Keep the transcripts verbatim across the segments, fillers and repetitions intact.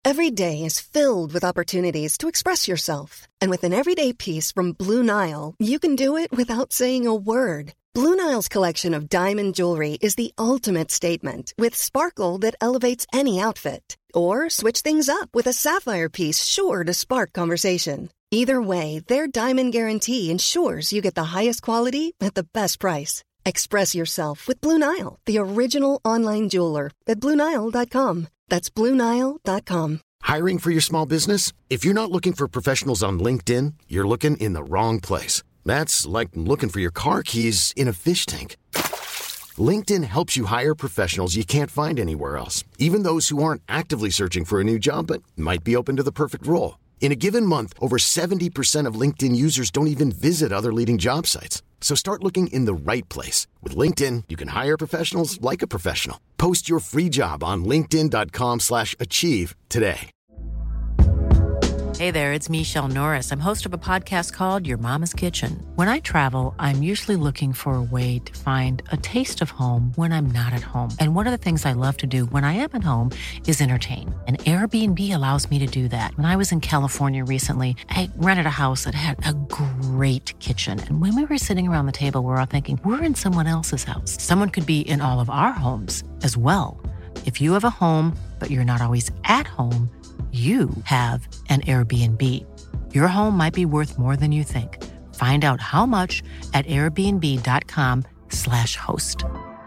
Every day is filled with opportunities to express yourself. And with an everyday piece from Blue Nile, you can do it without saying a word. Blue Nile's collection of diamond jewelry is the ultimate statement, with sparkle that elevates any outfit. Or switch things up with a sapphire piece sure to spark conversation. Either way, their Diamond Guarantee ensures you get the highest quality at the best price. Express yourself with Blue Nile, the original online jeweler, at Blue Nile dot com. That's Blue Nile dot com. Hiring for your small business? If you're not looking for professionals on LinkedIn, you're looking in the wrong place. That's like looking for your car keys in a fish tank. LinkedIn helps you hire professionals you can't find anywhere else, even those who aren't actively searching for a new job but might be open to the perfect role. In a given month, over seventy percent of LinkedIn users don't even visit other leading job sites. So start looking in the right place. With LinkedIn, you can hire professionals like a professional. Post your free job on linkedin dot com slash achieve today. Hey there, it's Michelle Norris. I'm host of a podcast called Your Mama's Kitchen. When I travel, I'm usually looking for a way to find a taste of home when I'm not at home. And one of the things I love to do when I am at home is entertain. And Airbnb allows me to do that. When I was in California recently, I rented a house that had a great kitchen. And when we were sitting around the table, we were all thinking, we're in someone else's house. Someone could be in all of our homes as well. If you have a home, but you're not always at home, you have an Airbnb. Your home might be worth more than you think. Find out how much at airbnb dot com slash host.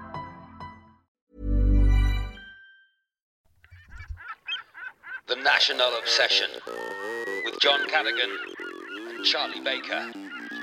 The National Obsession with John Cadigan and Charlie Baker.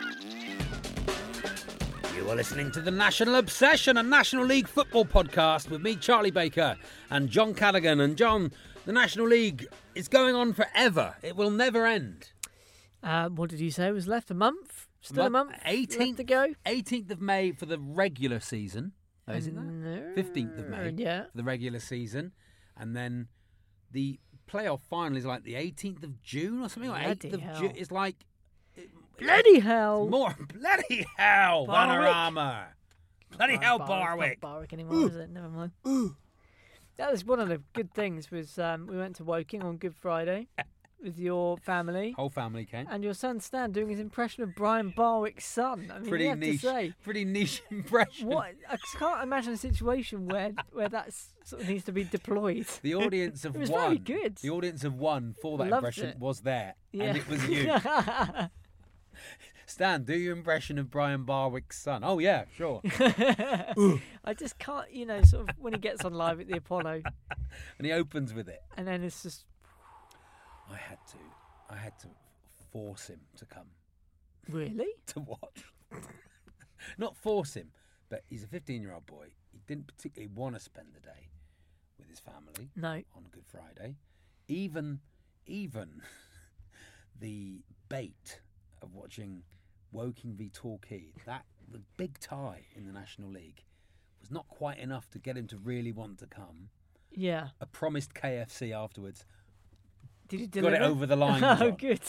You are listening to The National Obsession, a National League football podcast with me, Charlie Baker, and John Cadigan. And John, the National League is going on forever. It will never end. Uh, what did you say? It was left a month? Still a month eighteenth, left to go? eighteenth of May for the regular season. Oh, is it that? No. fifteenth of May Yeah. for the regular season. And then the playoff final is like the eighteenth of June or something. Like Bloody eighth of hell. June. It's like... It, Bloody hell. More... Bloody hell, Barwick. Vanarama. Bloody Oh, hell, Barwick. Barwick. It's not Barwick anymore, is it? Never mind. That was one of the good things was um, we went to Woking on Good Friday with your family. Whole family came. And your son Stan doing his impression of Brian Barwick's son. I mean, Pretty you have niche. to say, Pretty niche impression. what I can't imagine a situation where where that sort of needs to be deployed. The audience of It was one. very good. The audience of one for that Loved impression it. was there, Yeah. and it was you. Stan, do your impression of Brian Barwick's son. Oh yeah, sure. I just can't, you know, sort of when he gets on live at the Apollo, And he opens with it. and then it's just I had to, I had to force him to come really. to watch. Not force him, but he's a fifteen-year-old boy. He didn't particularly want to spend the day with his family. No. On Good Friday, even, even the bait of watching Woking v Torquay, that the big tie in the National League, was not quite enough to get him to really want to come. Yeah. A promised K F C afterwards. Did you Got deliver? it over the line. Oh, John. good.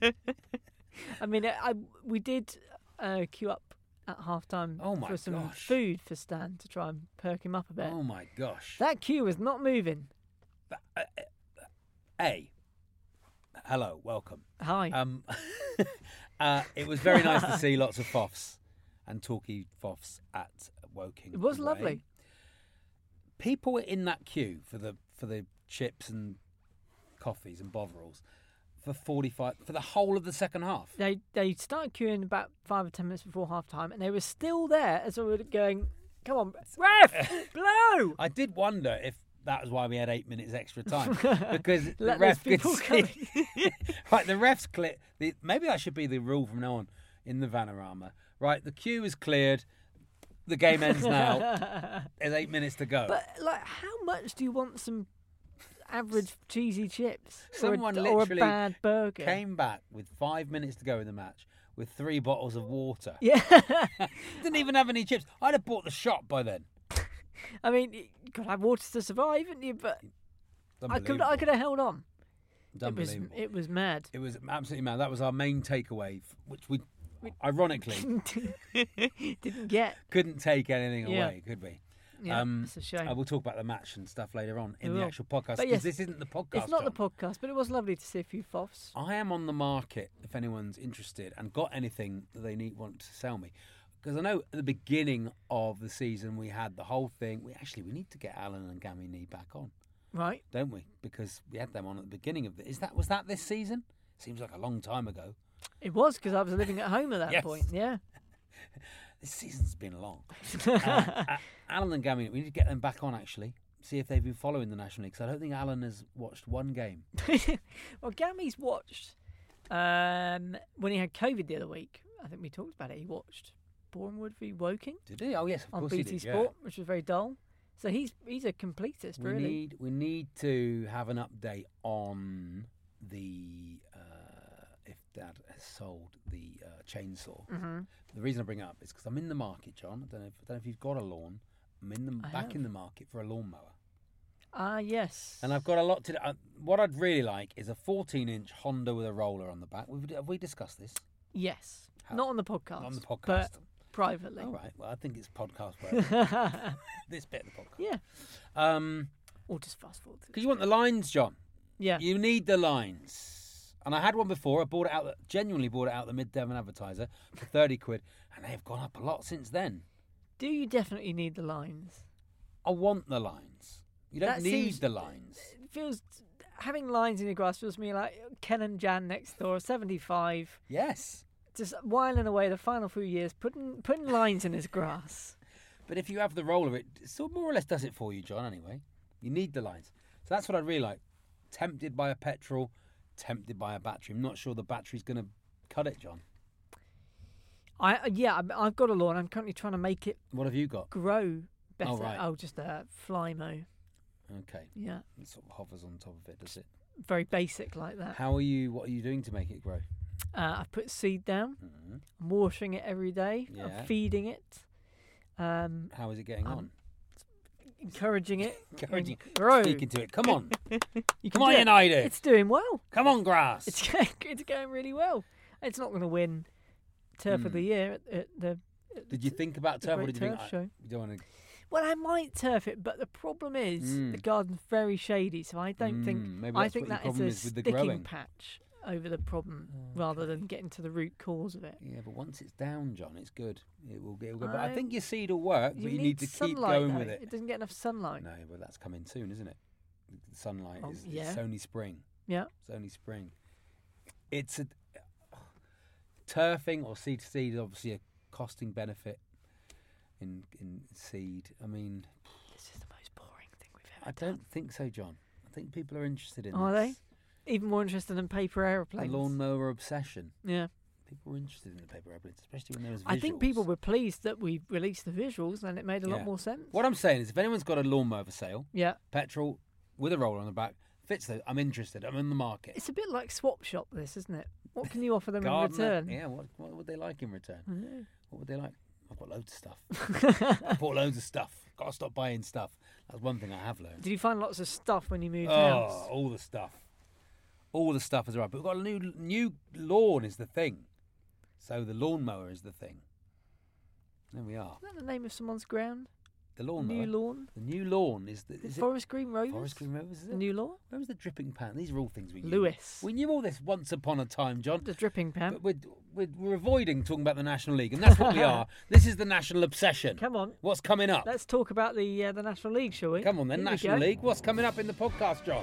I mean, I, I we did uh, queue up at half time Oh, my for some gosh. food for Stan to try and perk him up a bit. Oh my gosh. That queue was not moving. But, uh, uh, A. Hello, welcome. Hi. Um, uh, it was very nice to see lots of Foffs and Torquay Foffs at Woking. It was away. lovely. People were in that queue for the for the chips and coffees and bovrils for forty-five for the whole of the second half. They they started queuing about five or ten minutes before half time, and they were still there as we were going, come on, ref, blow! I did wonder if that was why we had eight minutes extra time, because the Let ref those could people see. Right, the ref's clear. The, maybe that should be the rule from now on in the Vanarama. Right, the queue is cleared. The game ends now. There's eight minutes to go. But like, how much do you want some average cheesy chips Someone or a, or a literally bad burger? came back with five minutes to go in the match with three bottles of water. Yeah. Didn't even have any chips. I'd have bought the shop by then. I mean, you've got to have water to survive, haven't you? But I could, I could have held on. It's It was, unbelievable. it was mad. It was absolutely mad. That was our main takeaway, f- which we, ironically, Didn't get. couldn't take anything Yeah. away, could we? Yeah, Um, it's a shame. uh, we'll talk about the match and stuff later on in We the will. actual podcast, But because yes, this isn't the podcast, it's not John. the podcast, but it was lovely to see a few foffs. I am on the market if anyone's interested and got anything that they need want to sell me. Because I know at the beginning of the season we had the whole thing. We actually we need to get Alan and Gammy Nee back on, Right. don't we? Because we had them on at the beginning of the. Is that was that this season? Seems like a long time ago. It was because I was living at home at that Yes. point. Yeah. This season's been long. uh, uh, Alan and Gammy, we need to get them back on actually. See if they've been following the National League. 'Cause I don't think Alan has watched one game. Well, Gammy's watched um, when he had COVID the other week. I think we talked about it. He watched Bournemouth v Woking Did he? Oh yes, of on course B he T did. yeah. Sport, which was very dull. So he's he's a completist, We really. need we need to have an update on the uh, if Dad has sold the uh, chainsaw. Mm-hmm. The reason I bring it up is because I'm in the market, John. I don't know if, I don't know if you've got a lawn. I'm in the I back have. in the market for a lawnmower, Ah, yes. and I've got a lot to. Uh, what I'd really like is a fourteen inch Honda with a roller on the back. We've, have we discussed this? Yes. How- Not on the podcast. Not on the But podcast. privately. All right. Well, I think it's podcast. Where this bit of the podcast. Yeah. Um, Or just fast forward. because you want the lines, John. Yeah. You need the lines. And I had one before. I bought it out, genuinely bought it out the Mid Devon Advertiser for thirty quid, and they have gone up a lot since then. Do you definitely need the lines? I want the lines. You don't That need seems- the lines. It feels having lines in your grass feels to me like Ken and Jan next door, seventy-five, Yes. just whiling away the final few years, putting putting lines in his grass. But if you have the roller, it sort of more or less does it for you, John, anyway. You need the lines. So that's what I'd really like. Tempted by a petrol, tempted by a battery. I'm not sure the battery's going to cut it, John. I yeah, I'm- I've got a lawn. I'm currently trying to make it What have you got? grow better. Oh, right. Oh, just a Flymo. Okay. Yeah, It sort of hovers on top of it, does it? very basic like that. How are you, what are you doing to make it grow? Uh, I've put seed down. Mm-hmm. I'm watering it every day. Yeah. I'm feeding it. Um, How is it getting Um, on? encouraging it. Encouraging. Grow. Speaking to it. Come on. You Come can on, do it. United. It's doing well. Come on, grass. It's going, it's going really well. It's not going to win Turf of Hmm. the Year at, at the. at Did you the- think about the turf or Great did you think, Turf I- Show. you don't want to... Well, I might turf it, but the problem is Mm. the garden's very shady, so I don't think. Mm, maybe I that's think what your that is problem a is with the sticking growing. patch over the problem Oh, rather okay. than getting to the root cause of it. Yeah, but once it's down, John, it's good. It will, it will go. But I I- think your seed will work, You but you need, need to sunlight, keep going though. with it. It doesn't get enough sunlight. No, but that's coming soon, isn't it? The sunlight Oh, is yeah. it's only spring. Yeah. It's only spring. It's a turfing or seed to seed is obviously a costing benefit in in seed. I mean, This is the most boring thing we've I ever done. don't think so, John. I think people are interested in Are this. they? Even more interested in paper The aeroplanes. lawnmower obsession. Yeah. People were interested in the paper airplanes, especially when there was visuals. I think people were pleased that we released the visuals and it made a Yeah. lot more sense. What I'm saying is, if anyone's got a lawnmower for sale, Yeah. petrol with a roller on the back, fits those, I'm interested. I'm in the market. It's a bit like Swap Shop, this, isn't it? What can you offer them Gardener, in return? yeah. What what would they like in return? Yeah. What would they like? I've got loads of stuff. I bought loads of stuff. Got to stop buying stuff. That's one thing I have learned. Did you find lots of stuff when you moved Oh, house? all the stuff. All the stuff is right. But we've got a new new lawn is the thing. So the lawnmower is the thing. There we are. Is that the name of someone's ground? The lawnmower. New lawn? The new lawn is the is it Forest Green Rovers? Forest Green Rovers? Is The it? new lawn? Where was the dripping pan? These are all things we knew. Lewis. We knew all this once upon a time, John. The dripping pan. But we're, we're, we're avoiding talking about the National League, and that's what we are. This is the National Obsession. Come on. What's coming up? Let's talk about the uh, the National League, shall we? Come on then, Here we National go. League. What's coming up in the podcast, John?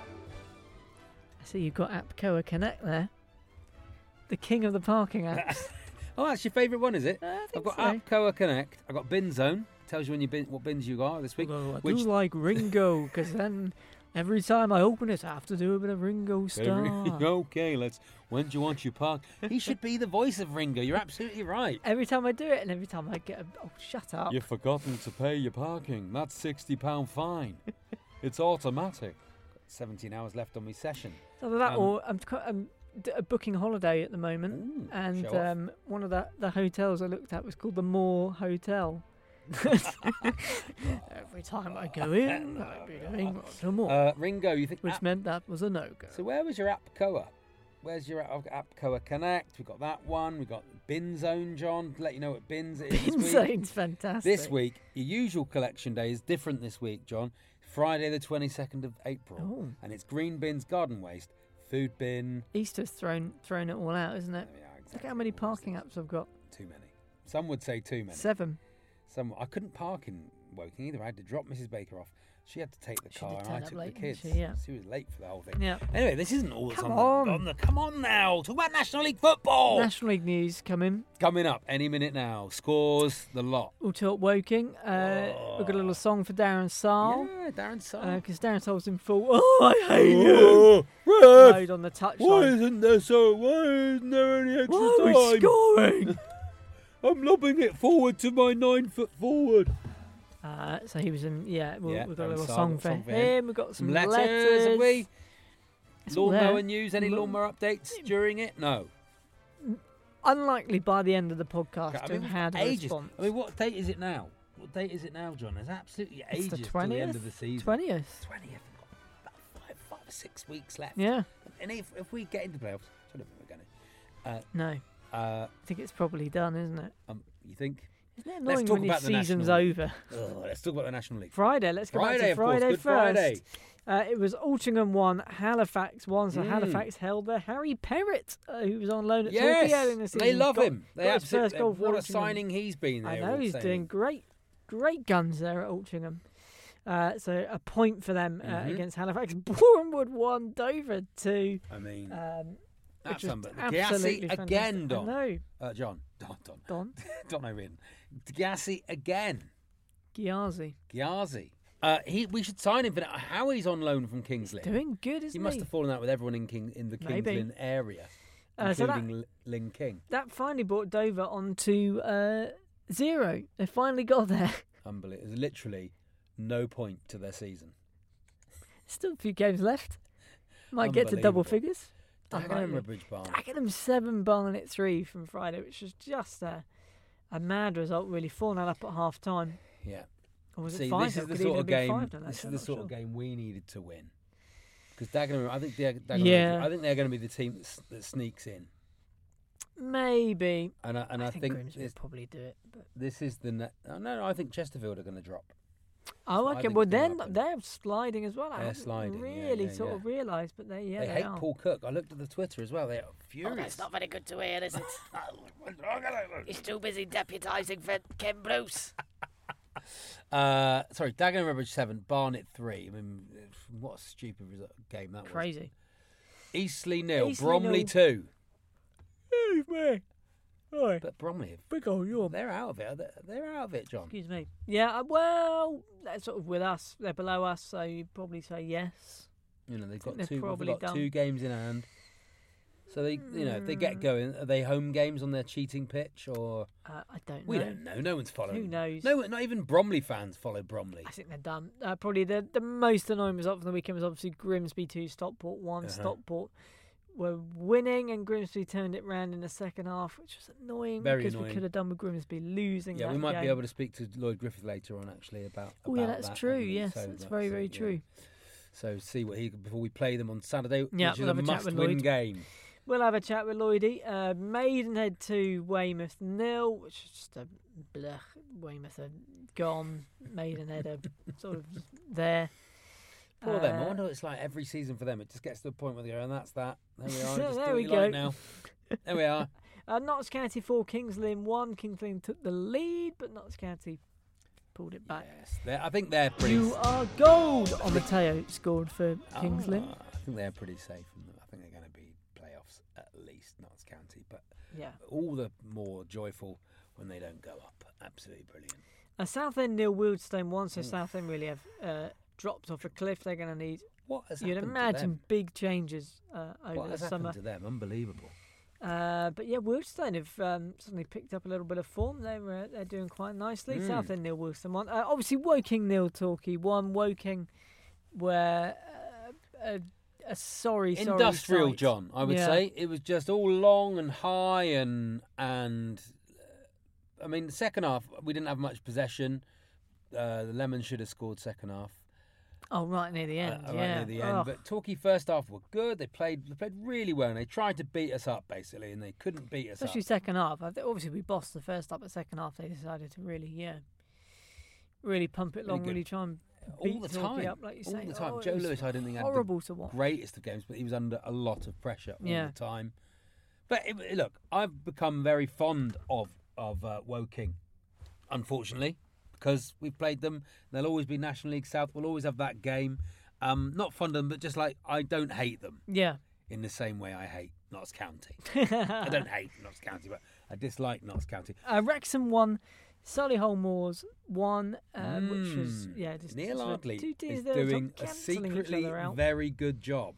I see you've got APCOA Connect there. The king of the parking apps. Oh, that's your favourite one, is it? I I've think got so. APCOA Connect. I've got Bin Zone. Tells you when you bin, what bins you got this week. Although I which- do like Ringo, because then every time I open it, I have to do a bit of Ringo Starr. okay, let's. When do you want your park? He should be the voice of Ringo. You're absolutely right. Every time I do it, and every time I get a... Oh, shut up. You've forgotten to pay your parking. That's sixty pound fine. It's automatic. seventeen hours left on my session. Either that Um, or I'm, co- I'm d- uh, booking a holiday at the moment, Ooh, and show off. um, one of the, the hotels I looked at was called the Moore Hotel. Every time I go in, I'd be doing the Moore, Uh, Ringo, you think? which Ap- meant that was a no-go. so where was your APCOA? where's your Apcoa Connect? We've got that one. We've got Bin Zone, John. To let you know what Bins it is Bin this week. Zone's fantastic. This week, your usual collection day is different this week, John. Friday the twenty-second of April. Oh. And it's green bins, garden waste, food bin. Easter's thrown thrown it all out, isn't it? Yeah, exactly. Look how many parking apps I've got. Too many. Some would say too many. Seven. Some I couldn't park in Woking either. I had to drop Missus Baker off. She had to take the She car did and turn I up took late, the didn't kids. she? Yeah. She was late for the whole thing. Yeah. Anyway, this isn't all that's Come on, The, on. on the... Come on now. Talk about National League football. National League news coming. Coming up any minute now. Scores, the lot. We'll talk Woking. Uh, We've got a little song for Darren Saal. Yeah, Darren Saal. Because Darren Saal's in full. Oh, I hate you. Oh, ref, Mode on the touchline. why isn't there so? Why isn't there any extra Why are we time? scoring? I'm lobbing it forward to my nine foot forward. Uh, so he was in, yeah, we'll, Yeah, we've got a Darren little Saal, song got for a him. song for him. We've got some, Some letters, letters. have we? It's all Lawnmower there. news? Any Lawn- lawnmower updates during it? No. Unlikely by the end of the podcast I to mean, have had a ages. response. I mean, what date is it now? What date is it now, John? There's absolutely It's ages the till the twentieth. end of the season. twentieth. twentieth. About five, five or six weeks left. Yeah. And if, if we get into playoffs, I don't think we're going to. No. Uh, I think it's probably done, isn't it? um, you think? Isn't it Let's annoying talk when your about the season's National- over? Ugh, let's talk about the National League. Friday, let's go Friday, back to of course. Friday Good first. Friday. Uh, it was Altrincham one, Halifax one. So Mm. Halifax held there. Harry Perrott, uh, who was on loan at Yes, Torquay earlier in the season, they love got, him. They got his absolutely. first goal for What a Altrincham. signing he's been. I they know were he's saying. doing great, great guns there at Altrincham. Uh, so a point for them uh, Mhm. against Halifax. Bournemouth one, Dover two. I mean, Um, that's which was unbelievable. absolutely Giassi again, fantastic. Don. I know, Uh, John. Don. Don. Don Don O'Reilly. Giassi again. Giazzi Giazzi. Uh, he, we should sign him for that. How he's on loan from Kings Lynn. doing good, isn't He must have fallen out with everyone in King in the Kings Maybe. Lynn area, Uh, so that- including L- Lynn King. That finally brought Dover onto uh, zero. They finally got there. Unbelievable. There's literally no point to their season. Still a few games left. Might get to double Unbelievable. figures. Dagenham Unlikely. Bridge Barn. Dagenham seven, Barnet three from Friday, which was just a, a mad result, really. four nil up at half time. Yeah. Or was See, it five? this is the Could sort even of be game. five nil, This is actually, the I'm not sort of sure. game we needed to win. Because Dagenham, I think they're, Dagenham, Yeah. I think they're going to be the team that, s- that sneaks in. Maybe. And I, and I, I, think, think, Grimsby this, will probably do it. But... this is the. Ne- oh, no, no, I think Chesterfield are going to drop. Oh, what I okay. think's Well, gonna they're, happen. they're sliding as well. I They're haven't sliding, yeah, really yeah, sort yeah. of realised, but they, yeah, they they, hate are. Paul Cook. I looked at the Twitter as well. They're furious. Oh, that's not very good to hear, is it? He's too busy deputising for Ken Bruce. Uh, sorry, Dagenham Redbridge seven, Barnet three. I mean, what a stupid result, game that Crazy. was. Eastleigh nil, Eastleigh Bromley nil. two. Excuse me. Oi, But Bromley, big old yawn. they're out of it. They're, they're out of it, John. Excuse me. Yeah, uh, well, they're sort of with us. They're below us, so you'd probably say yes. You know, they've think got they're two. probably They've got done. two games in hand. So they, you know, if they get going, are they home games on their cheating pitch or? Uh, I don't know. We don't know. No one's following. Who knows? No, not even Bromley fans follow Bromley. I think they're done. Uh, probably the the most annoying result from the weekend was obviously Grimsby two, Stockport one. Uh-huh. Stockport were winning, and Grimsby turned it round in the second half, which was annoying Very because we annoying. could have done with Grimsby losing. Yeah, that we might game. be able to speak to Lloyd Griffith later on actually about. Oh yeah, about that's that, true. haven't we? Yes, So that's very uh, very yeah. true. So see what he before we play them on Saturday, Yeah, which we'll is a have a chat with must-win Lloyd. game. We'll have a chat with Lloydie. Uh, Maidenhead two, Weymouth nil, which is just a blech. Weymouth are gone. Maidenhead are sort of there. Poor them. I Uh, wonder what it's like every season for them. It just gets to the point where they go, and that's that. There we are. So Just there do what we you go. like now. There we are. Uh, Notts County four, Kings Lynn one. Kings Lynn took the lead, but Notts County pulled it back. Yes, they're- I think they're pretty. You are gold on Mateo scored for Kings Lynn. Ah, I think they're pretty safe. And I think they're going to be playoffs at least, Notts County. But Yeah. all the more joyful when they don't go up. Absolutely brilliant. Uh, Southend nil, Wildstone one. So Southend really have uh, dropped off a cliff. They're going to need, What has you'd happened to imagine, them? big changes uh, over What the has summer. happened to them? Unbelievable. Uh, but yeah, Wildstone have um, suddenly picked up a little bit of form. They're uh, they're doing quite nicely. Mm. Southend nil, Wildstone one. Uh, obviously, Woking nil, Torquay one. Woking were uh, a, a sorry, sorry Industrial, sight. John. I would Yeah. say it was just all long and high and and. uh, I mean, the second half we didn't have much possession. Uh, the Lemons should have scored second half. Oh, right near the end, uh, yeah. Right near the end. Oh. But Torquay first half were good. They played they played really well, and they tried to beat us up, basically, and they couldn't beat us Especially up. second half. I think obviously, we bossed the first half, but second half they decided to really, yeah, really pump it Really long, good. really try and All beat the Torquay time. up, like you All say. the time. Oh, it Joe was Lewis, I didn't think, had horrible the to watch. greatest of games, but he was under a lot of pressure all Yeah. the time. But it, look, I've become very fond of of uh, Woking, unfortunately, because we've played them. They'll always be National League South. We'll always have that game. Um, not fond of them, but just like I don't hate them Yeah. in the same way I hate Notts County. I don't hate Notts County, but I dislike Notts County. Uh, Wrexham won. Solihull Moors won, uh, which was Mm. yeah. Just, Neil sort of Ardley two teams is there sort of doing a cancelling each secretly other out. very good job.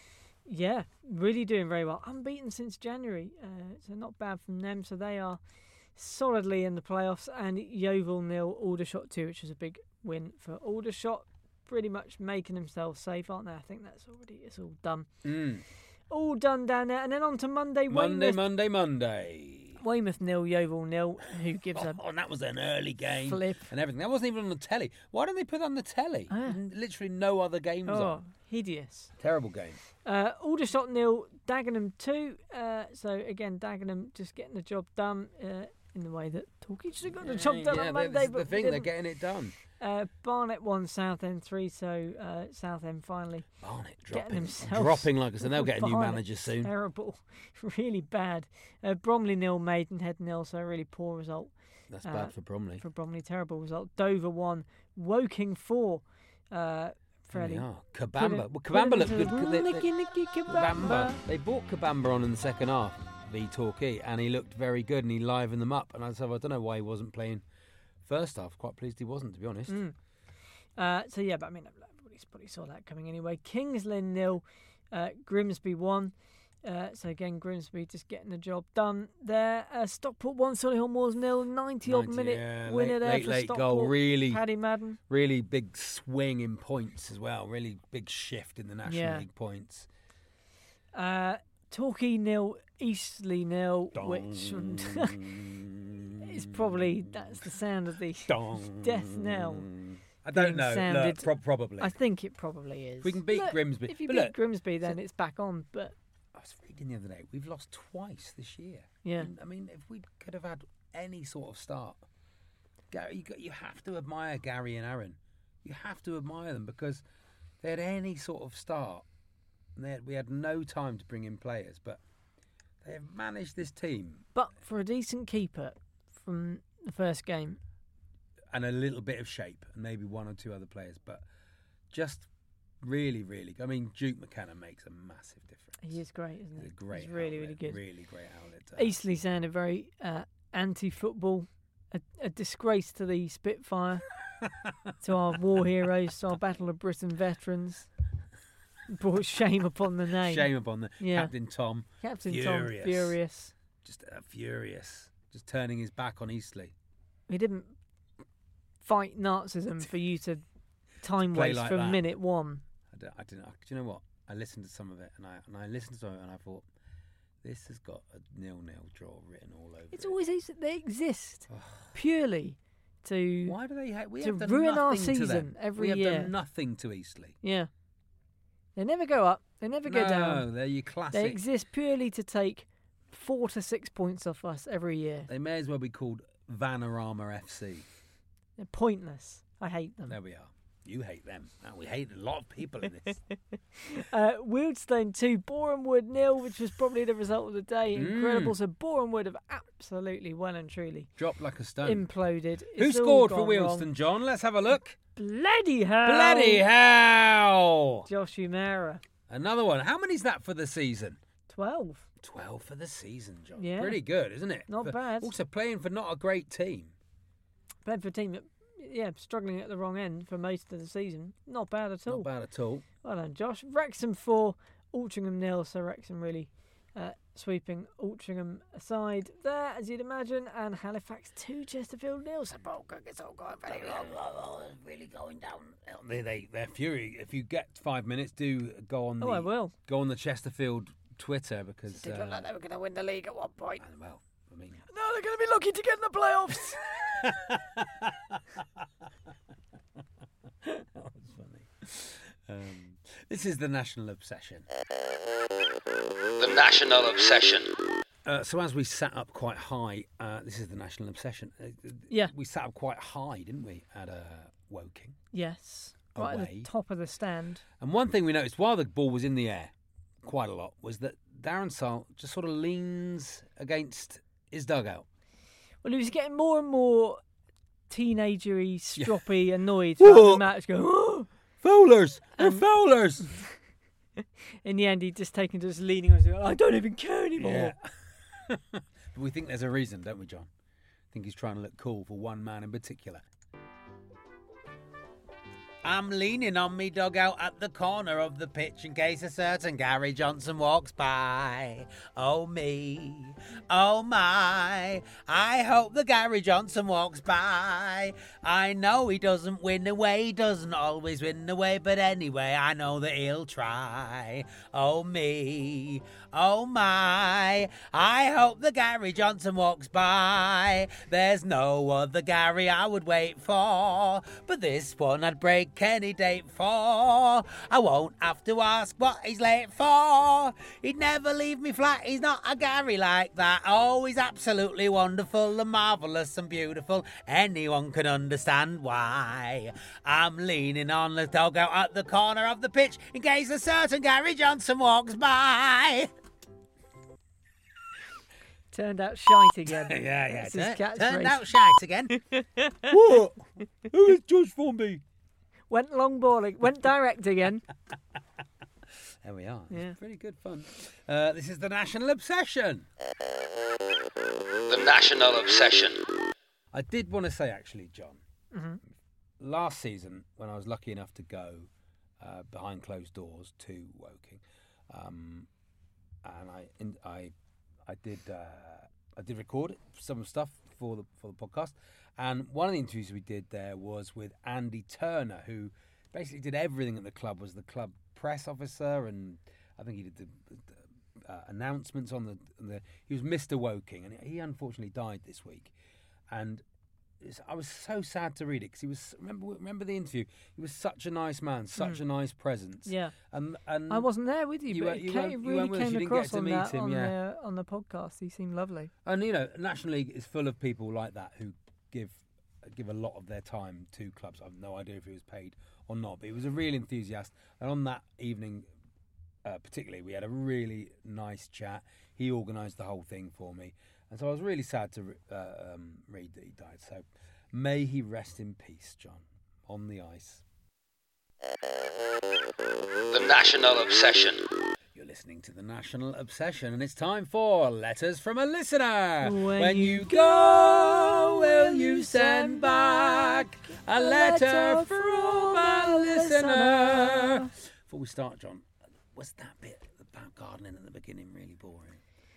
Yeah, really doing very well. Unbeaten since January, uh, so not bad from them. So they are solidly in the playoffs. And Yeovil nil, Aldershot two, which was a big win for Aldershot. Pretty much making themselves safe, aren't they? I think that's already it's all done. Mm. All done down there. And then on to Monday. Monday, Weymouth, Monday, Monday. Weymouth nil, Yeovil nil. Who gives Oh, a and that was an early game flip? and everything. That wasn't even on the telly. Why don't they put it on the telly? Ah. N- Literally no other game was Oh, on. hideous. Terrible game. Uh, Aldershot nil, Dagenham two. Uh, so again, Dagenham just getting the job done uh, in the way that Torquay should have got the job done yeah, on that- Monday. this is but the thing, we they're didn't. getting it done. Uh, Barnet won, Southend three. So uh, Southend finally Barnet getting dropping, themselves dropping like I said. They'll get a new Barnet, manager soon. Terrible, really bad. Uh, Bromley nil, Maidenhead nil. So a really poor result That's uh, bad for Bromley. for Bromley. Terrible result. Dover one, Woking four. Uh, fairly. They are. put Kabamba. it- Well, put Kabamba it looked into good. the They, they, Nicky, Nicky Kabamba. Kabamba. They brought Kabamba on in the second half, v Torquay, and he looked very good and he livened them up. And I said, I don't know why he wasn't playing first half. Quite pleased he wasn't, to be honest. Mm. Uh, so yeah, but I mean, everybody probably saw that coming anyway. Kings Lynn nil, uh, Grimsby one. Uh, so again, Grimsby just getting the job done there. Uh, Stockport one, Solihull Moors nil. ninety odd ninety, minute yeah, winner late, there late, for late Stockport. goal. Really, Paddy Madden. really big swing in points as well. Really big shift in the National Yeah. League points. Uh, Torquay nil, Eastleigh nil, which is probably that's the sound of the Dong. death knell. I don't being know. sounded. Look, pro- probably. I think it probably is. We can beat Look, Grimsby. If you But beat look, Grimsby, then it's back on. But I was reading the other day. We've lost twice this year. yeah, And, I mean, if we could have had any sort of start, Gary, you, got, you have to admire Gary and Aaron. You have to admire them because they had any sort of start. And they had, we had no time to bring in players, but they have managed this team but for a decent keeper from the first game, and a little bit of shape, and maybe one or two other players, but just really, really. I mean, Duke McKenna makes a massive difference. he is great, isn't He's he? a great, He's really, outlet, really good. really great outlet. to have. Eastleigh sounded very uh, anti-football, a, a disgrace to the Spitfire, to our war heroes, to our Battle of Britain veterans. Brought shame upon the name. Shame upon the Yeah. Captain Tom. Captain Furious. Tom, furious. Just uh, furious, just turning his back on Eastleigh. He didn't fight Nazism for you to time play waste like from that. minute one. I don't, I didn't. Do you know what? I listened to some of it, and I and I listened to it, and I thought, this has got a nil-nil draw written all over It's it. always they exist purely to Why do they? Ha- we to have done ruin our nothing to them. season every we have year. done nothing to Eastleigh. yeah. They never go up. They never go no, down. they're your classic. They exist purely to take four to six points off us every year. They may as well be called Vanarama F C. They're pointless. I hate them. There we are. You hate them. Now, we hate a lot of people in this. Uh, Wealdstone two, Borehamwood nil, which was probably the result of the day. Mm. Incredible. So Borehamwood have absolutely well and truly Dropped like a stone. imploded. Who It's all scored for gone Wealdstone, wrong. John? Let's have a look. Bloody hell. Bloody hell! Josh Umera. Another one. How many's that for the season? twelve. twelve for the season, John. Yeah. Pretty good, isn't it? Not But bad. Also playing for not a great team. Played for a team that, yeah, struggling at the wrong end for most of the season. Not bad at all. Not bad at all. Well done, Josh. Wrexham four, Altrincham nil. So Wrexham really uh, sweeping Altrincham aside there, as you'd imagine. And Halifax two, Chesterfield nil. So Boca, it's all going very well. It's really going down. They, they, they're fury. If you get five minutes, do go on the Oh, I will. go on the Chesterfield Twitter because. It did uh, look like they were going to win the league at one point. well, I mean, No, they're going to be lucky to get in the playoffs. that was funny. um, this is the National Obsession. The National Obsession. Uh, so as we sat up quite high, uh, this is the National Obsession. Uh, Yeah. We sat up quite high, didn't we, at uh, Woking? Yes. Right at Away. the top of the stand. And one thing we noticed while the ball was in the air, quite a lot, was that Darren Sarll just sort of leans against his dugout. Well, he was getting more and more teenagery, stroppy, annoyed Whoa. throughout the match, going, oh! Foulers! They're Um, foulers! In the end, he'd just taken to just leaning on his I don't even care anymore. Yeah. But we think there's a reason, don't we, John? I think he's trying to look cool for one man in particular. I'm leaning on me dugout at the corner of the pitch in case a certain Gary Johnson walks by. Oh me, oh my, I hope the Gary Johnson walks by. I know he doesn't win away, he doesn't always win away, but anyway, I know that he'll try. Oh me, oh my, I hope the Gary Johnson walks by. There's no other Gary I would wait for, but this one I'd break any date for. I won't have to ask what he's late for. He'd never leave me flat, he's not a Gary like that. Oh, he's absolutely wonderful and marvellous and beautiful. Anyone can understand why. I'm leaning on the dugout at the corner of the pitch in case a certain Gary Johnson walks by. Turned out shite again. yeah, yeah. That's his Turn, catchphrase. turned out shite again. What? Who is Judge Formby? Went long balling. Went direct again. There we are. Yeah. It's pretty good fun. Uh, this is the National Obsession. The National Obsession. I did want to say, actually, John, Mm-hmm. last season, when I was lucky enough to go uh, behind closed doors to Woking, um, and I, in, I, I did, uh, I did record some stuff for the for the podcast, and one of the interviews we did there was with Andy Turner, who basically did everything at the club. Was the club press officer, and I think he did the, the uh, announcements on the, on the. He was Mister Woking, and he unfortunately died this week, and. I was so sad to read it because he was. Remember, remember the interview. He was such a nice man, such Mm. a nice presence. Yeah. and and I wasn't there with you, You but weren't- it, you came, weren't- it you really weren't with us, came you didn't get across to on meet that him, on, yeah. the, on the podcast. He seemed lovely. And you know, National League is full of people like that who give give a lot of their time to clubs. I have no idea if he was paid or not, but he was a real enthusiast. And on that evening, uh, particularly, we had a really nice chat. He organised the whole thing for me, and so I was really sad to re- uh, um, read that he died. So may he rest in peace, John, on the ice. The National Obsession. You're listening to the National Obsession, and it's time for Letters from a Listener. When you you go, will you send back a letter from a listener? Before we start, John, was that bit about gardening at the beginning really boring?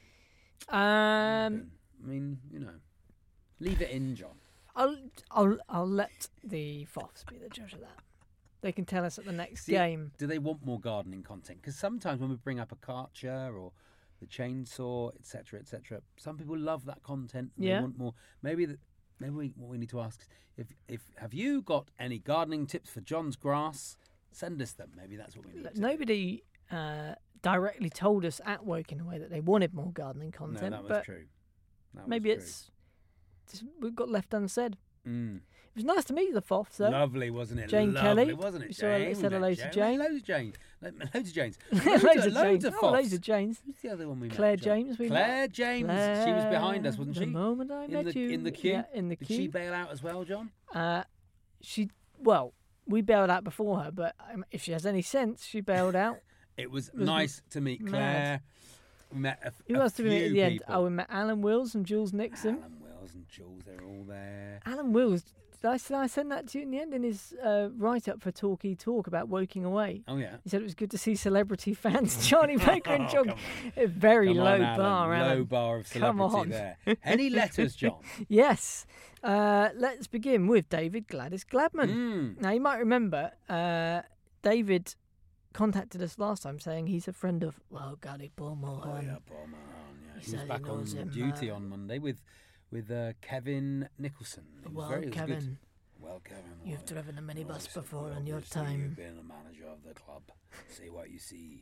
Um, I mean, you know, leave it in, John. I'll I'll I'll let the F O Fs be the judge of that. They can tell us at the next See, game. Do they want more gardening content? Because sometimes when we bring up a Karcher or the chainsaw, et cetera, et cetera, some people love that content. And Yeah. They want more. Maybe the, maybe we, what we need to ask is if if have you got any gardening tips for John's grass? Send us them. Maybe that's what we need. Look, to Nobody uh, directly told us at Woking Away that they wanted more gardening do. content, No, that was but true. That was maybe true. it's just, we've got left unsaid. Mm. It was nice to meet the F O Fs, though. Lovely, wasn't it? Jane Lovely, Kelly. wasn't it? We saw- Jane? we said We hello met to Jane. Jane. Loads of Jane. Loads of Janes. loads, Loads, of of, loads James. of Oh, loads F O Fs. of James. Who's the other one we met? Claire John? James. We Claire met. James. She was behind us, wasn't The she? moment I in met the you. in the queue. Yeah, in the Did queue. she bail out as well, John? Uh, she well, we bailed out before her, but um, if she has any sense, she bailed out. It was, It was nice to meet mad. Claire. We met a, Who a else did we meet at few the end? people. Oh, we met Alan Wills and Jules Nixon. Alan Wells and Jules, they're all there. Alan Wills. Did I, did I send that to you in the end in his uh, write-up for Talkie Talk about Woking Away? Oh yeah. He said it was good to see celebrity fans, Charlie Baker and Oh, John. come A very Come low on, Alan. bar, Alan. Low bar of Come celebrity on. there. Any letters, John? Yes. Uh, let's begin with David Gladys Gladman. Mm. Now, you might remember uh, David contacted us last time saying he's a friend of, well, Gary Paul Oh Mohan. yeah, Paul Mahon. Yeah. He He, said was he back on knows him, duty uh, on Monday with with uh, Kevin Nicholson. It was Well, very, it was Kevin. Good. Well, Kevin, You've well, driven a minibus obviously- before in your obviously time. You've been a manager of the club. See what you see.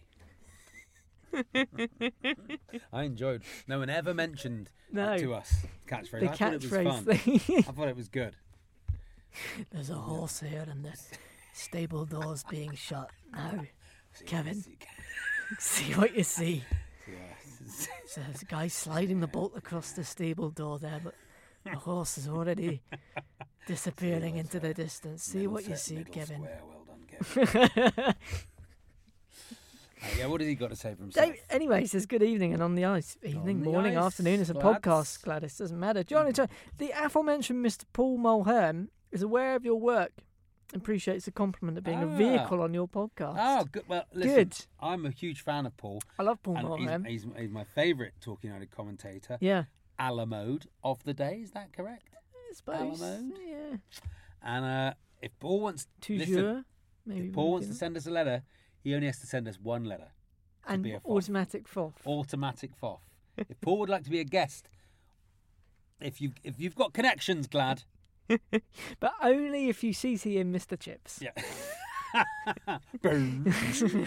I enjoyed. No one ever mentioned No. that to us. Catchphrase. The I thought it was catchphrase fun. thing. I thought it was good. There's a horse here and the stable door's being shut now. See what you Kevin. see. See what you see. Yeah. So there's a guy sliding the bolt across the stable door there, but the horse is already disappearing into the distance. See Middle what you set, see, middle Kevin. Square. Well done, Kevin. Uh, yeah, what has he got to say for himself? Dave, anyway, he says good evening and on the ice. Evening, the morning, ice, afternoon. It's a Glads. podcast, Gladys. Doesn't matter. Johnny, John, the aforementioned Mister Paul Mulhern is aware of your work. Appreciates the compliment of being a Ah. vehicle on your podcast. Oh, good. Well, listen, Good. I'm a huge fan of Paul. I love Paul and Mulhern. he's, he's, he's my favourite Talking United commentator. Yeah. A la mode of the day, is that correct? I suppose. Alamode. Yeah. And uh, if Paul wants, Toujours. listen, Maybe if Paul we wants to can- send us a letter, he only has to send us one letter. and be a foff. automatic foff. Automatic foff. If Paul would like to be a guest, if you if you've got connections, Glad. But only if you C C in Mister Chips. Yeah. Boom.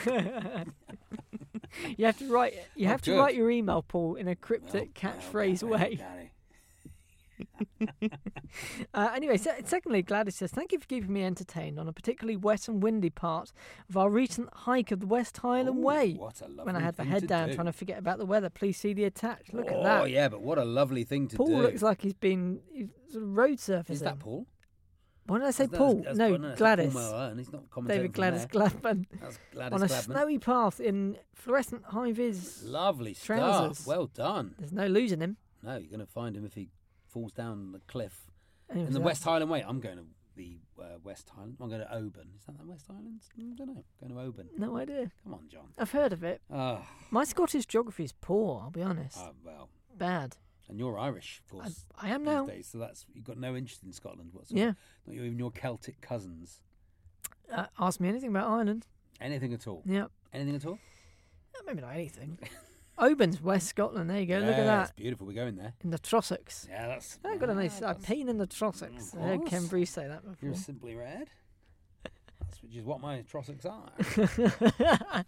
You have to write. You Oh, have to good. write your email, Paul, in a cryptic Well, catchphrase well, way. Daddy. Uh, anyway, se- secondly, Gladys says, thank you for keeping me entertained on a particularly wet and windy part of our recent hike of the West Highland Ooh, Way. what a lovely When I had the thing head to down do. trying to forget about the weather, please see the attached. Look oh, at that. yeah, but what a lovely thing to Paul do. looks like he's been he's sort of road surfacing. Is that Paul? Why did I say That's- Paul? that's- no, well, that's Gladys. Paul Mulhern. He's not commentating David from Gladys there. Gladman. That's Gladys On a Gladman. snowy path in fluorescent high-vis. Lovely trousers. stuff. Well done. There's no losing him. No, you're going to find him if he falls down the cliff. Anyway, In the so West Highland Way. I'm going to the uh, West Highland. I'm going to Oban. Is that the West Highlands? I don't know. Going to Oban. No idea. Come on, John. I've heard of it. Ah, My Scottish geography is poor, I'll be honest. ah, well. Bad. And you're Irish, of course. I, I am these now. days, so that's you've got no interest in Scotland whatsoever. Yeah. Not even your Celtic cousins. Uh, ask me anything about Ireland. Anything at all. Yeah. Anything at all. Uh, Maybe not anything. Oban's West Scotland. There you go. Look at Yeah, It's that. beautiful. We're going there. In the Trossachs. Yeah, that's. I got a nice yeah, uh, that's- pain in the Trossachs. Of I heard Ken course. Bruce say that You're before. simply red. That's which is what my Trossachs are.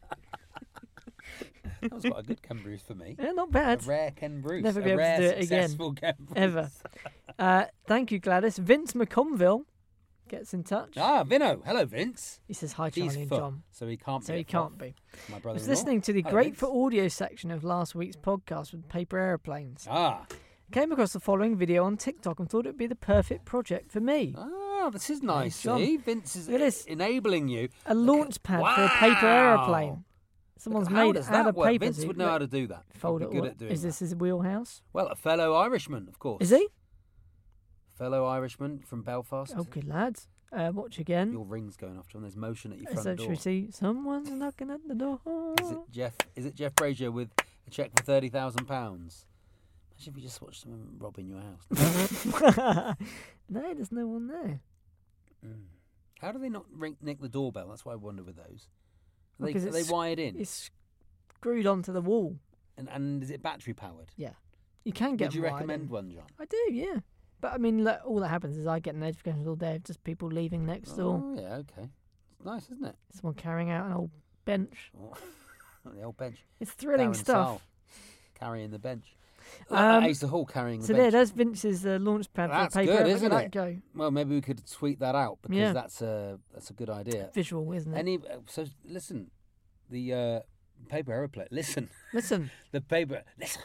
That was quite a good Ken Bruce for me. Yeah, not A bad. rare Ken Bruce. Never a be able to rare, do it again. successful Ken Bruce. Ever. Uh, thank you, Gladys. Vince McConville gets in touch. Ah, Vino. Hello, Vince. He says, hi, He's Charlie and foot, John. so he can't So be. he a can't foff. be. My I brother. was listening to the Hello, Great Vince. for Audio section of last week's podcast with paper aeroplanes. Ah. Came across the following video on TikTok and thought it would be the perfect project for me. Ah, this is nice. John. See, Vince is Look at this. enabling you. A launch pad for a paper Wow. aeroplane. Someone's How made does it that out of work? paper. Vince so would you- know how look, to do that. Fold He'd it. be good all- at doing Is that. this his wheelhouse? Well, a fellow Irishman, of course. Is he? Fellow Irishman from Belfast. Oh, good lads. Uh, watch again. Your ring's going off, John. There's motion at your Is front that door. should we see? Someone's knocking at the door. Is it Jeff? Is it Jeff Brazier with a cheque for thirty thousand pounds? Imagine if you just watched someone robbing your house. No, there's no one there. Mm. How do they not ring, nick the doorbell? That's what I wonder with those. Are they, Because are they it's- wired in? It's screwed onto the wall. And, and is it battery powered? Yeah. You can get Would you them wired recommend in. one, John? I do, yeah. But I mean, look, all that happens is I get notifications all day of just people leaving next door. Oh, yeah, okay. It's nice, isn't it? Someone carrying out an old bench. Oh, the old bench. It's thrilling Darren stuff. Saul carrying the bench. Um, Um, Ace the Hall carrying the So bench. there, there's Vince's uh, launch pad That's for a paper. good, Look isn't at that it? go. Well, maybe we could tweet that out because Yeah. that's a that's a good idea. Visual, isn't it? Any uh, so listen, the uh, paper aeroplane. Listen, Listen. the paper. Listen,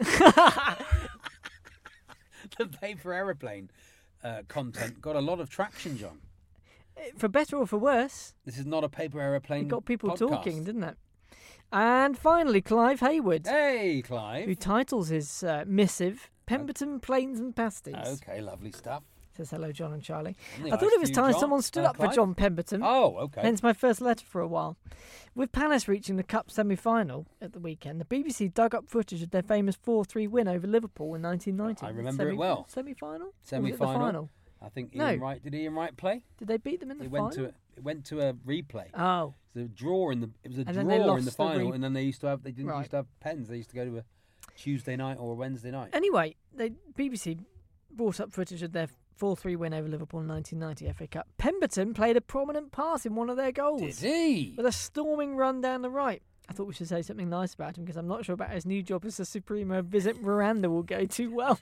the paper aeroplane uh, content got a lot of traction, John. For better or for worse, This is not a paper aeroplane. it got people podcast. talking, didn't it? And finally, Clive Hayward, Hey, who Clive. titles his uh, missive Pemberton Plains and Pasties. Okay, lovely stuff. Says hello, John and Charlie. On the I thought ice it was to you, time John. someone stood Uh, up for Clive? John Pemberton. Oh, okay. Hence my first letter for a while. With Palace reaching the Cup semi-final at the weekend, the B B C dug up footage of their famous four three win over Liverpool in nineteen ninety. I remember it well. Semi-final? Or was it Semi-final. The final? I think No. Ian Wright. Did Ian Wright play? Did they beat them in the It final? went to a, it went to a replay. Oh, It was a draw in the. It was a And then they draw in lost the the final, re- and then they used to have. They didn't Right. used to have pens. They used to go to a Tuesday night or a Wednesday night. anyway, the B B C brought up footage of their four three win over Liverpool in nineteen ninety F A Cup. Pemberton played a prominent part in one of their goals. Did he? With a storming run down the right. I thought we should say something nice about him because I'm not sure about his new job as a Supremo visit Miranda will go too well.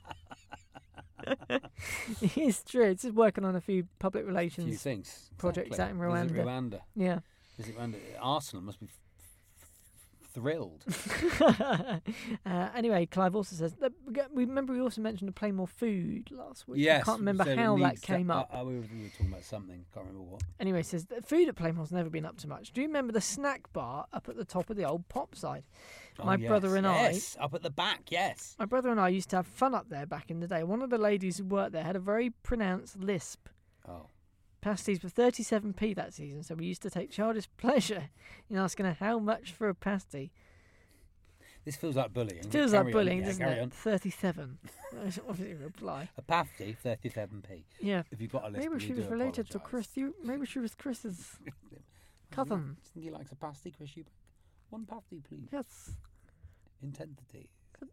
It's true. It's just working on a few public relations a few things. projects Exactly. out in Rwanda. Visit Rwanda. Yeah. Visit Rwanda. Arsenal must be f- thrilled. uh, anyway, Clive also says that we get- we remember we also mentioned to play more food last week. Yes. I can't remember so it how that needs to- came up. Uh, uh, we, were, we were talking about something. Can't remember what. Anyway, it says that food at Playmore's never been up to much. Do you remember the snack bar up at the top of the old pop side? My Oh, yes. brother and Yes, up at the back, yes. I, my brother and I used to have fun up there back in the day. One of the ladies who worked there had a very pronounced lisp. Oh. Pasties were thirty-seven p that season, so we used to take childish pleasure in asking her how much for a pasty. This feels like bullying. It feels Carry like on. bullying, Yeah, doesn't carry it? on. thirty-seven. That's obviously a reply. A pasty, thirty-seven p. Yeah. If you've got a list, Maybe she was related to Chris. You, maybe she was Chris's cousin. Do you think he likes a pasty, Chris Eubank? One pasty, please. Yes. Intensity.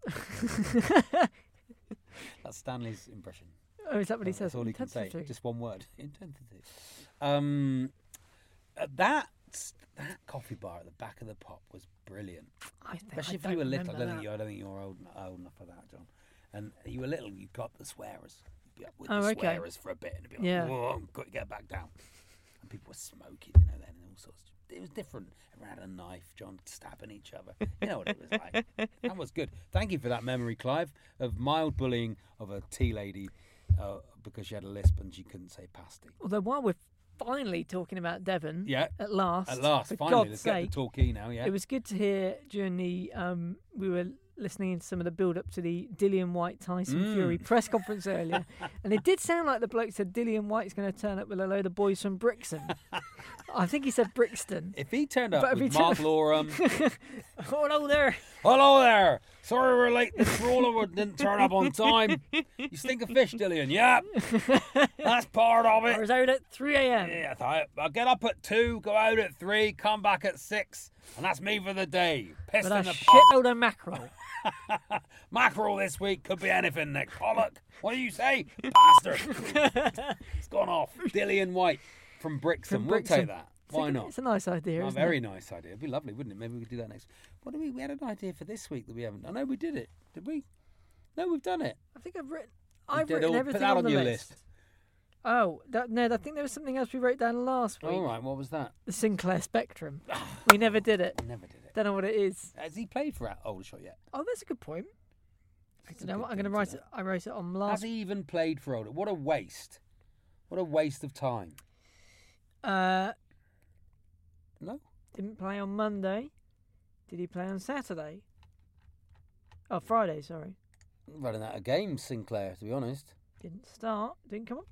That's Stanley's impression. Oh, is that what he says? That's all he can say. Intensity. Just one word. Intensity. Um, uh, that that coffee bar at the back of the pop was brilliant. I think, Especially I if you were don't little. I don't remember think you. that. I don't think you're old, old enough for that, John. And you were little. You got the swearers. You'd be up with Oh, the okay. swearers for a bit, and it'd be like, Yeah. whoa, got to get back down. And people were smoking, you know, then and all sorts. It was different. Everyone had a knife, John, stabbing each other. You know what it was like. That was good. Thank you for that memory, Clive, of mild bullying of a tea lady uh, because she had a lisp and she couldn't say pasty. Although while we're finally talking about Devon, Yeah. at last, At last, for finally, God's let's sake, get the talkie now, yeah. it was good to hear during the um, we were listening to some of the build up to the Dillian White Tyson Mm. Fury press conference earlier, and it did sound like the bloke said Dillian White's going to turn up with a load of boys from Brixton. I think he said Brixton. If he turned up But if with he Mark turned- Loram, Hello there. hello there. Sorry we're late. This roller didn't turn up on time. You stink of fish, Dillian. Yep. That's part of I it. was out at three a.m. Yeah, I, I get up at two, go out at three, come back at six, and that's me for the day. Pissed with in a the pot. shitload of mackerel. Mackerel this week could be anything, Nick. Pollock. What do you say? Bastard. It's gone off. Dillian White from Brixton. From We'll Brixton. take that. It's a- Why not? It's a nice idea, Oh, isn't very it? nice idea. It'd be lovely, wouldn't it? Maybe we could do that next. What do we? We had an idea for this week that we haven't. I know we did it. Did we? No, we've done it. I think I've written. We I've did written all- everything put that on, on the your list. list. Oh, that, no, I think there was something else we wrote down last week. All right. What was that? The Sinclair Spectrum. We never did it. Never did it. Don't know what it is. Has he played for Aldershot yet? Oh, that's a good point. That's You a know good what? I'm going to thing write know. it. I wrote it on Has last. he even played for Aldershot? What a waste. What a waste of time. Uh, No. didn't play on Monday. Did he play on Saturday? Oh, Friday. Sorry. Running out of games, Sinclair, to be honest. Didn't start. Didn't come on.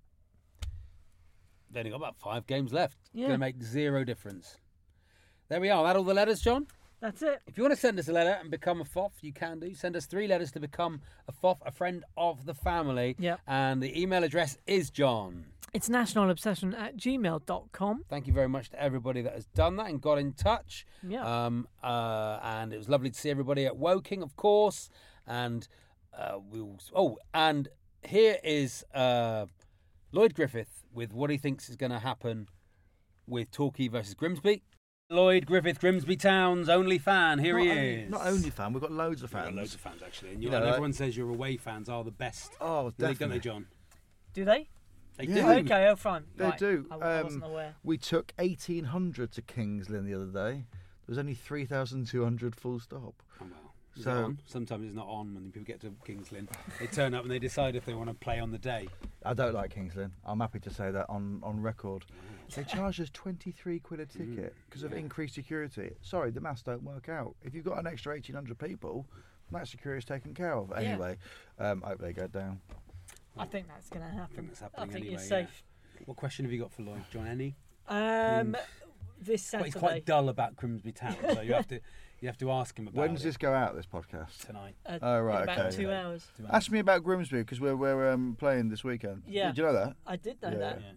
They've only got about five games left. Yeah. Going to make zero difference. There we are. That all the letters, John? That's it. If you want to send us a letter and become a F O F, you can do. Send us three letters to become a F O F, a friend of the family. Yep. And the email address is John. It's nationalobsession at gmail dot com. Thank you very much to everybody that has done that and got in touch. Yeah. Um, uh, and it was lovely to see everybody at Woking, of course. And uh, we'll. Oh, and here is uh, Lloyd Griffith with what he thinks is going to happen with Torquay versus Grimsby. Lloyd Griffith, Grimsby Town's only fan. Here not he only, is. Not only fan, we've got loads of We've got fans. loads of fans actually, and, You you know, and like- everyone says your away fans are the best. Oh, They, don't they, definitely. John? Do they? They Yeah. do. Okay, oh, fine. They Right. do. I, I wasn't Um, aware. We took eighteen hundred to Kings Lynn the other day. There was only three thousand two hundred full stop. Oh, well. Is So- it on? Sometimes it's not on when people get to Kings Lynn. They turn up and they decide if they want to play on the day. I don't like Kings Lynn. I'm happy to say that on, on record. They charge us twenty-three quid a ticket because of yeah. increased security. Sorry, the maths don't work out. If you've got an extra eighteen hundred people, that security is taken care of. Anyway, um, I hope they go down. I think that's going to happen. I think that's I happening think anyway. you're safe. Yeah. What question have you got for Lloyd, John? Any? Um, this Well, Saturday. he's quite dull about Grimsby Town, so you have to you have to ask him about When does it this go out, this podcast? tonight. Uh, Oh, right, in about okay. two hours. Do you Ask me about Grimsby because we're, we're um, playing this weekend. Yeah. Did you know that? I did know Yeah. that. Yeah.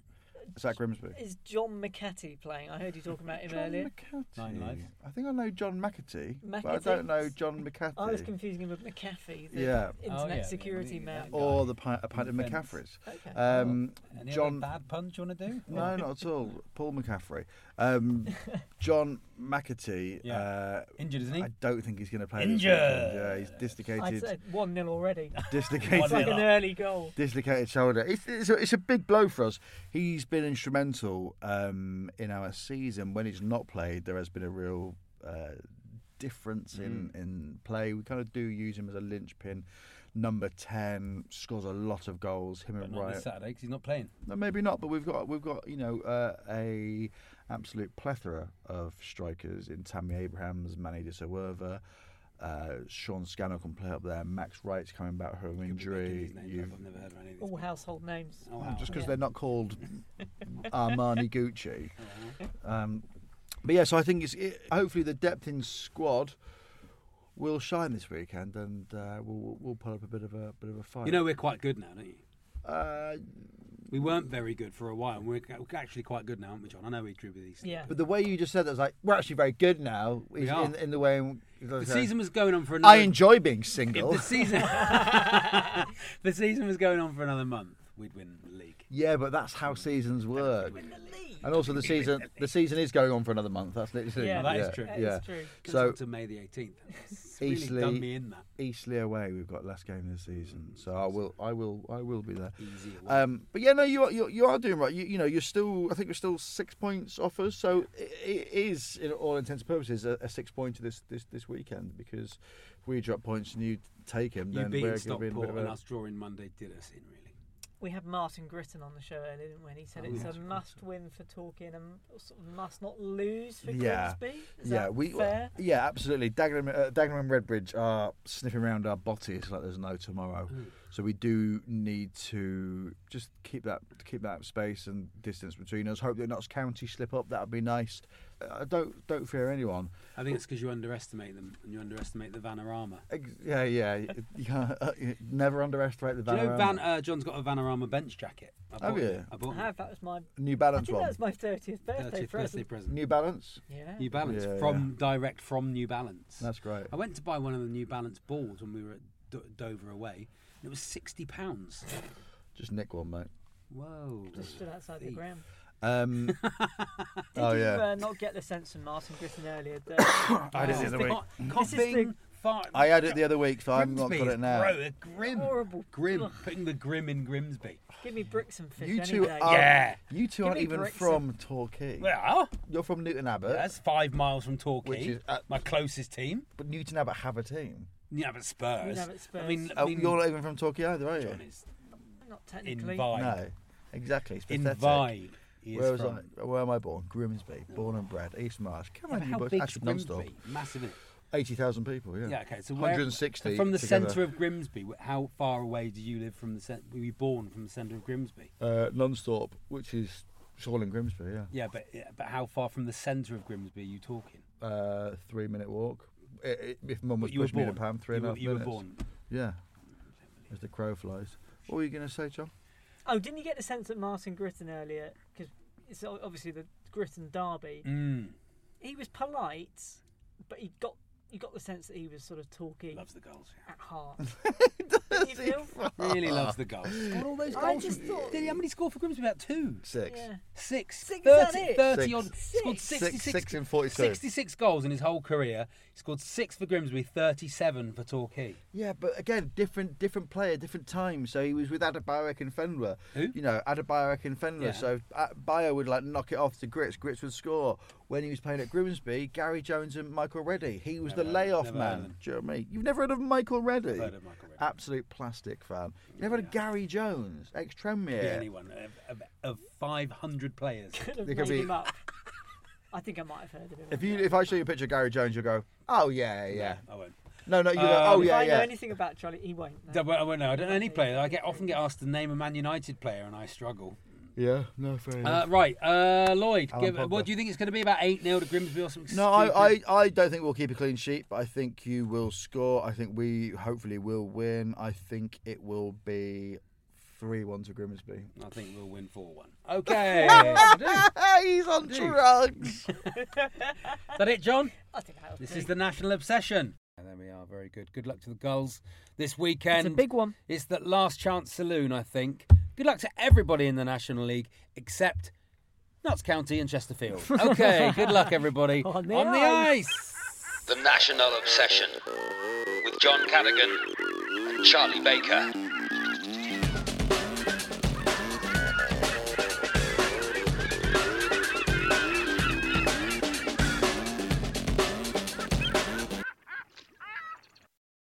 Is that Grimsby? Is John McAtee playing? I heard you talking about him John earlier. McAtee. Nine Lives. I think I know John McAtee, but I McAtee? don't know John McAtee. I was confusing him with McAfee, the Yeah. internet Oh, yeah, security yeah, man. that guy. Or the pint, a pint of Fence. McCaffrey's. Okay. Um, Any John. other bad puns you want to do? No, not at all. Paul McCaffrey. Um, John McAtee. Yeah. Uh, Injured, isn't he? I don't think he's going to play. this Injured. weekend. Yeah, he's I'd dislocated. say one nil already. Dislocated. It's like an nil. early goal. Dislocated shoulder. It's it's a, it's a big blow for us. He's been instrumental um, in our season. When he's not played, there has been a real uh, difference in, in play. We kind of do use him as a linchpin. Number ten, scores a lot of goals. Him But and not Wright. this Saturday because he's not playing. No, maybe not. But we've got we've got you know uh, a absolute plethora of strikers in Tammy Abrahams, Manny de Sawerva. Uh, Sean Scannell can play up there. Max Wright's coming back from injury. You... I've never heard of any of these. All people. household names. Oh, Oh, wow. just because Yeah. they're not called Armani Gucci. Uh-huh. Um, but yeah, so I think it's it, hopefully the depth in squad will shine this weekend, and uh, we'll we'll put up a bit of a bit of a fight. You know we're quite good now, don't you? uh, We weren't very good for a while, and we're we're actually quite good now, aren't we, John? I know we drew with these. Yeah. but the way you just said that was like we're actually very good now. We is are. in, in the way in, The season was going on for another. I enjoy being If single. the season, the season was going on for another month, we'd win the league. Yeah, but that's how seasons work. Win the league. And also the season the season is going on for another month. That's literally Yeah, that is yeah, true. That Yeah. is true. Goes So on to May the eighteenth. It's really Eastleigh- done me in that. Eastleigh away, we've got last game this season, so I will, I will, I will be there. Easy away. Um, but yeah, no, you are, you, you are doing right. You, you know, you're still, I think you're still six points off us, so it, it is, in all intents and purposes, a, a six pointer this, this this weekend. Because if we drop points and you take him, you then beating we're going to be in a bit Stockport of and a. us drawing Monday did us in, really. We had Martin Gritton on the show earlier, didn't we? And he said Oh, it's yes. a must-win for Torquay and a sort of must not lose for Yeah. Grimsby. Is Yeah, that we fair? yeah, absolutely. Dagenham, uh, Dagenham and Redbridge are sniffing around our bodies like there's no tomorrow. Mm. So we do need to just keep that keep that space and distance between us. Hope that Notts County slip up. That would be nice. Uh, don't don't fear anyone. I think it's because you underestimate them and you underestimate the Vanarama. Ex- Yeah, yeah. You can't, uh, you never underestimate the Do you know Vanarama. Van, uh, John's got a Vanarama bench jacket? I Have bought you? it. I bought I it. have. That was my. New I Balance think one. that was my thirtieth birthday thirtieth present. birthday present. New Balance. Yeah. New Balance Yeah, from direct from New Balance. That's great. I went to buy one of the New Balance balls when we were at Do- Dover away, and it was sixty pounds. Just nick one, mate. Whoa! Just stood outside the Thief. ground. Um, Did oh you yeah. uh, not get the sense from Martin Gritton earlier that I did this the is other the- week. Co- This is coughing, fart. I had it the other week, so I've not Grimsby got is it now. Bro, they're grim. horrible? Grim. Ugh. Putting the grim in Grimsby. Give me bricks and fish You any two day. are. Yeah. You two Give aren't me even bricks from Torquay. Well, You're from Newton Abbot, that's five miles from Torquay. which is uh, my closest team. but Newton Abbott have a team. Yeah, but Spurs. Yeah, but Spurs. I mean, I Oh, mean you're not even from Torquay either, are you? John is Not in technically. vibe. No, exactly. It's In pathetic. vibe. He is Where was from. I? Where am I born? Grimsby. Born and bred. East Marsh. Come Yeah, on, but you how boys. big's Ashford non-stop. Grimsby? Massive, isn't it? eighty thousand people. Yeah. Yeah, okay. So one where, hundred sixty from the together. centre of Grimsby, wh- how far away do you live from the centre? Were you born from the centre of Grimsby? Uh, non-stop, which is all in Grimsby. Yeah. Yeah, but yeah, but how far from the centre of Grimsby are you talking? Uh, three-minute walk. I I if Mum was But you were pushing me in a born. pan, three and you a were, half you were minutes. born. Yeah. As the crow flies. What were you going to say, John? Oh, didn't you get the sense that Martin Gritton earlier? Because it's o- obviously the Gritton derby. Mm. He was polite, but he got you got the sense that he was sort of talking Loves the goals. at heart. Does you he? feel? Really loves the goals. Scored all those I goals. just from- thought- Did he? How many scored for Grimsby? About two. Six. Yeah. Six. Six, is thirty, that it? thirty Six. odd. Scored Six. sixty-six. Six, six in forty-two. sixty-six goals in his whole career. He scored six for Grimsby, thirty-seven for Torquay. Yeah, but again, different different player, different time. So he was with Adebayo and Fenwer. Who? You know, Adebayo and Fenwer. Yeah. So Bayo would like knock it off to Grits. Grits would score. When he was playing at Grimsby, Gary Jones and Michael Reddy. He was Never the heard- layoff never heard of man. him. Do you know what I mean? You've never heard of Michael Reddy? Heard of Michael Reddy. Absolute plastic fan. You never heard of Gary Jones, ex Tremere? Be anyone of, of, of five hundred players. Could have They made could be- him up. I think I might have heard of him. If you if I show you a picture of Gary Jones, you'll go, oh yeah, yeah. No, I won't. No, no, you go, Um, oh if yeah, I know yeah. anything about Charlie, he won't. no. Don't- I won't know. I don't know any player. I get often get asked to name a Man United player, and I struggle. Yeah, no, fair Uh, enough. right, uh, Lloyd. Alan Give, Pogba. what do you think it's going to be? About eight nil to Grimsby or something? No, I, stupid? I, I don't think we'll keep a clean sheet, but I think you will score. I think we hopefully will win. I think it will be three one to Grimsby. I think we'll win four one. Okay. He's on drugs. Is that it, John? I think that'll This do. is the National Obsession. And there we are. Very good. Good luck to the Gulls this weekend. It's a big one. It's the Last Chance Saloon, I think. Good luck to everybody in the National League except Notts County and Chesterfield. Okay. Good luck, everybody. On the On the ice. ice. The National Obsession with John Cadigan and Charlie Baker.